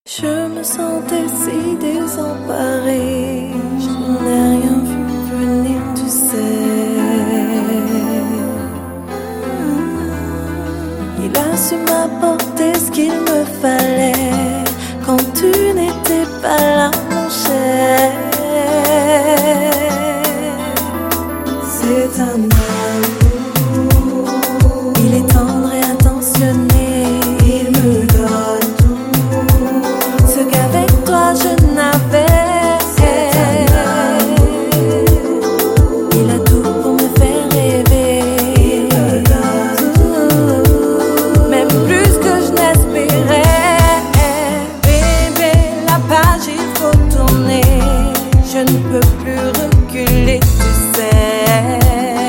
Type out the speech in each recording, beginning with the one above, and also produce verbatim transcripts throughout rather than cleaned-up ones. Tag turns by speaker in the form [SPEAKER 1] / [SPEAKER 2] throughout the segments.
[SPEAKER 1] Je me sentais si désemparée, je n'ai rien vu venir, tu sais. Il a su m'apporter ce qu'il me fallait quand tu n'étais pas là, mon cher. C'est un amour, il est tendre et attentionné, il me donne tout ce qu'avec toi je n'avais. Il a tout pour me faire rêver, même plus que je n'espérais. Bébé, la page il faut tourner, je ne peux plus reculer, tu sais.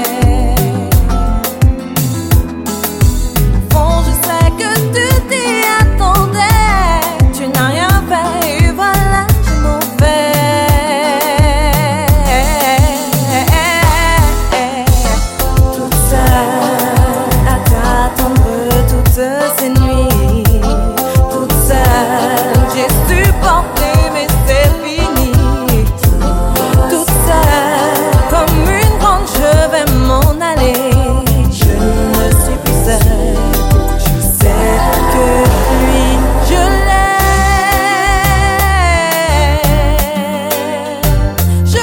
[SPEAKER 1] Bon, je sais que tu t'y attendais, tu n'as rien fait et voilà, je m'en vais. Toute seule à t'attendre toutes ces nuits, toute seule j'ai supporté mais c'est fini. Toute seule comme une grande je vais m'en aller. Je ne suis plus seule, je sais que lui je l'aime, je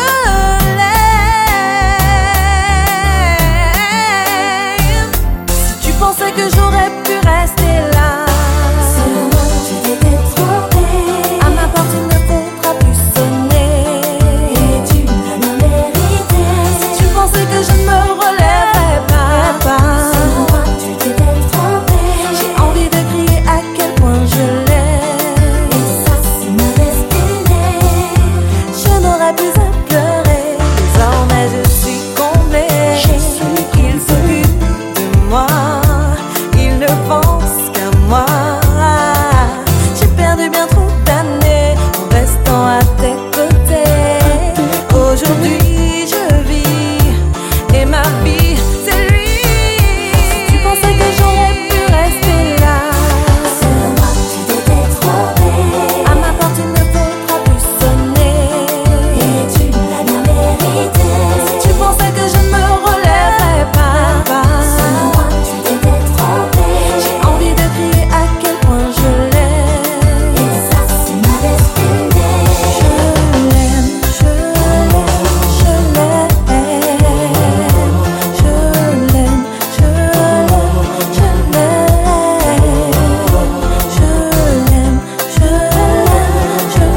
[SPEAKER 1] l'aime. Si tu pensais que j'aurais pu rester là,
[SPEAKER 2] Sur moi tu t'étais trompé,
[SPEAKER 1] à ma porte il ne pourra plus sonner.
[SPEAKER 2] et tu l'as bien mérité.
[SPEAKER 1] Si tu pensais que je ne me relèverais pas,
[SPEAKER 2] Sur moi tu t'étais trompé,
[SPEAKER 1] j'ai envie de crier à quel point je l'aime.
[SPEAKER 2] et ça c'est ma destinée.
[SPEAKER 1] Je n'aurais plus à pleurer, désormais je suis comblée.
[SPEAKER 2] Je suis
[SPEAKER 1] Il s'occupe de moi, il ne pense qu'à moi. J'ai perdu bien trop d'années en restant à tes côtés. Aujourd'hui je vis et ma vie c'est lui. Tu pensais que j'aurais pu rester là,
[SPEAKER 2] Sur moi tu t'étais trompé,
[SPEAKER 1] à ma porte il ne pourra plus sonner.
[SPEAKER 2] et tu l'as bien mérité.
[SPEAKER 1] Tu pensais que je ne me relèverais pas,
[SPEAKER 2] Sur moi tu t'étais trompé,
[SPEAKER 1] j'ai envie de crier à quel point je l'aime.
[SPEAKER 2] et ça c'est ma destinée.
[SPEAKER 1] Je l'aime, je l'aime, je l'aime. Je l'aime, je l'aime, je l'aime. Je l'aime, je l'aime, je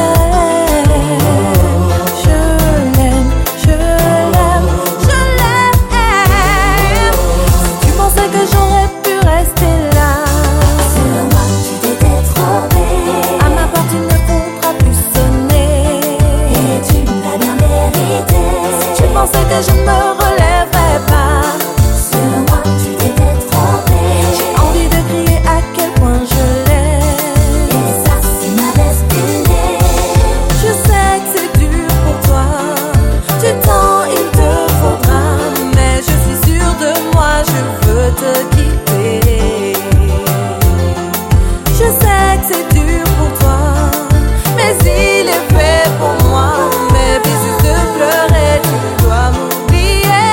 [SPEAKER 1] l'aime. Je l'aime, je l'aime, je l'aime. Si tu pensais que j'aurais pu rester là,
[SPEAKER 2] Sur moi tu t'étais trompé,
[SPEAKER 1] à ma porte il ne pourra plus sonner.
[SPEAKER 2] et tu l'as bien mérité.
[SPEAKER 1] Tu pensais que je ne me relèverais pas,
[SPEAKER 2] Sur moi tu t'étais trompé,
[SPEAKER 1] j'ai envie de crier à quel point je l'aime.
[SPEAKER 2] et ça c'est ma destinée.
[SPEAKER 1] Je sais que c'est dur pour toi, du temps il te faudra, mais je suis sûre de moi, je veux te quitter. Je sais que c'est dur pour toi, mais il est fait pour moi. Mais puis si de pleurer, tu dois m'oublier.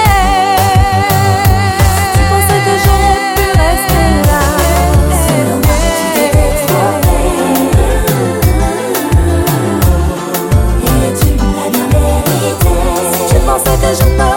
[SPEAKER 1] Tu pensais que j'aurais pu rester là,
[SPEAKER 2] Sur moi tu t'étais trompé, et tu l'as bien mérité.
[SPEAKER 1] tu pensais que je ne me